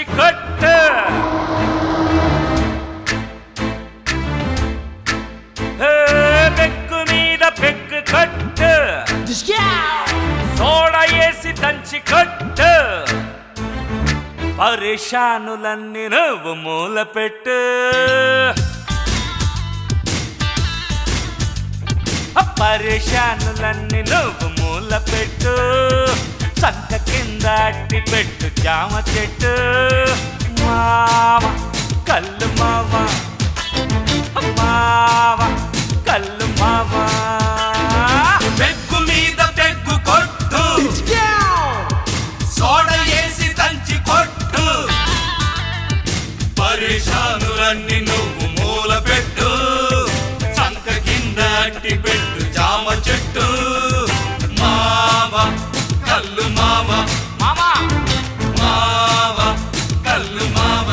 దంచి కొట్టు పెక్కు మీద పెక్కు కొట్టు సోడా వేసి దంచి కొట్టు పరేషానులన్నీ నువ్వు మూల పెట్టు పరేషానులన్నీ నువ్వు మూల పెట్టు సంక కింద అట్టి పెట్టు జామ చెట్టు మావ కళ్ళు మావ మావ కళ్ళు మావ పెగ్గు మీద పెగ్గు కొట్టు సోడ వేసి దంచి కొట్టు పరేషానులన్నీ నువ్వు మూల పెట్టు సంక కింద అట్టి పెట్టు జామ చెట్టు మావ కళ్ళు మావ మామా మావ కళ్ళు మావ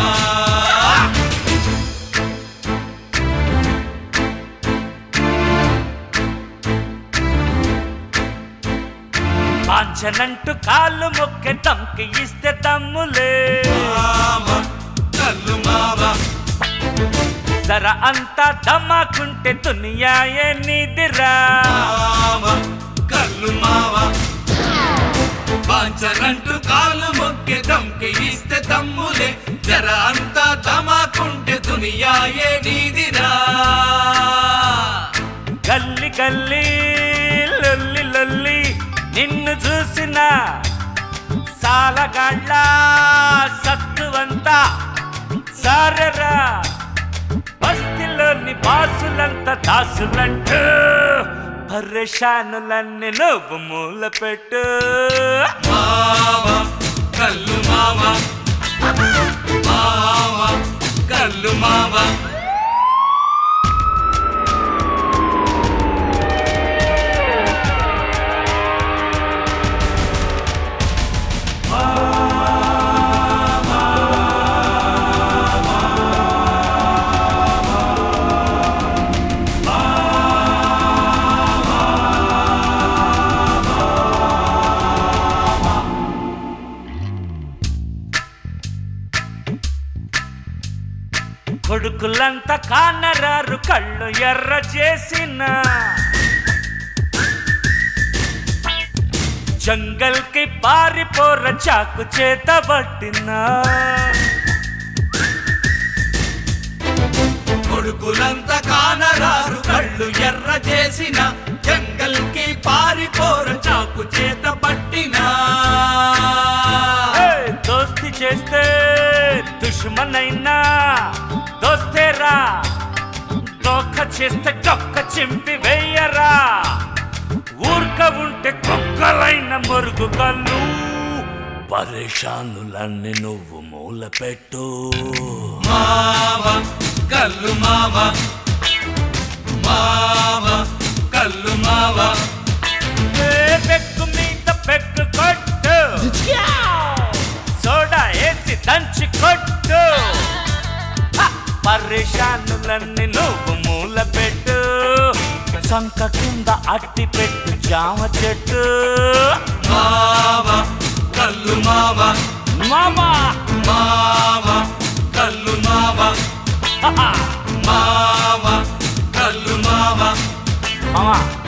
పాంచనంటూ కాళ్ళు మొక్కె తమ్కి ఇస్తే తమ్ములే మావ కళ్ళు మావ సర అంతా దమ్మాకుంటే దునియాయే నీదిరా మావ కళ్ళు మావ వాంచనంటూ కాలు మొక్కే దమ్కి ఇస్తే తమ్ములే జర అంతా దమాకుంటే దునియాయే నీదిరా గల్లి గల్లి లొల్లి లొల్లి నిన్ను చూసిన సాలగాళ్ళ సత్తువంతా సారరా బస్తిలోని బాసులంతా దాసులంటూ పరేషానులన్నీ నువ్వు మూల పెట్టు మావ కళ్ళు మావ మావ కళ్ళు మావ కొడుకులంతా కానరారు కళ్ళు ఎర్ర చేసిన జంగల్కి పారిపోర చాకు చేత పట్టిన కొడుకులంతా కానరారు కళ్ళు ఎర్ర చేసిన జంగల్కి పారిపోర చాకు చేత పట్టినా దోస్తి చేస్తే దుష్మనైనా దోస్తేరా దోఖ చేస్తే డొక్క చింపి వెయ్యరా ఊర్క ఉంటే కుక్కలైన మురుగు కళ్ళు పరేషానులన్నీ నువ్వు మూల పెట్టు మావ కళ్ళు మావ మావ కళ్ళు మావ పెక్కు మీద పెక్కు కొట్టు సోడా వేసి దంచి కొట్టు పరేషానులన్నీ నువ్వు మూల పెట్టు సంక కింద అట్టి పెట్టు జామ చెట్టు మావ కళ్ళు మావ మామా మావ కళ్ళు మావ మావ కళ్ళు మావ మామా